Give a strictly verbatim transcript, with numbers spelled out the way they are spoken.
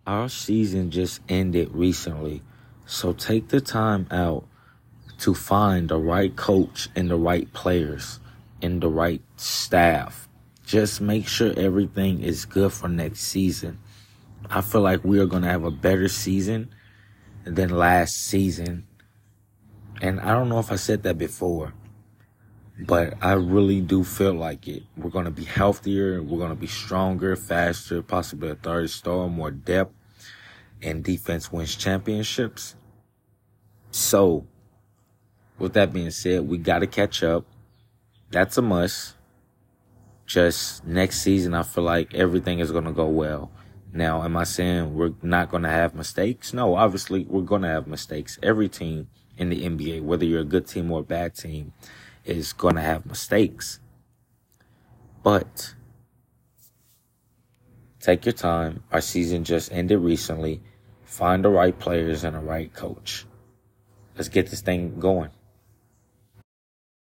Our season just ended recently, so take the time out to find the right coach and the right players and the right staff. Just make sure everything is good for next season. I feel like we are going to have a better season than last season. And I don't know if I said that before, but I really do feel like it. We're going to be healthier. We're going to be stronger, faster, possibly a third star, more depth, and defense wins championships. So, with that being said, we got to catch up. That's a must. Just next season, I feel like everything is going to go well. Now, am I saying we're not going to have mistakes? No, obviously, we're going to have mistakes. Every team in the N B A, whether you're a good team or a bad team, is going to have mistakes. But take your time. Our season just ended recently. Find the right players and the right coach. Let's get this thing going.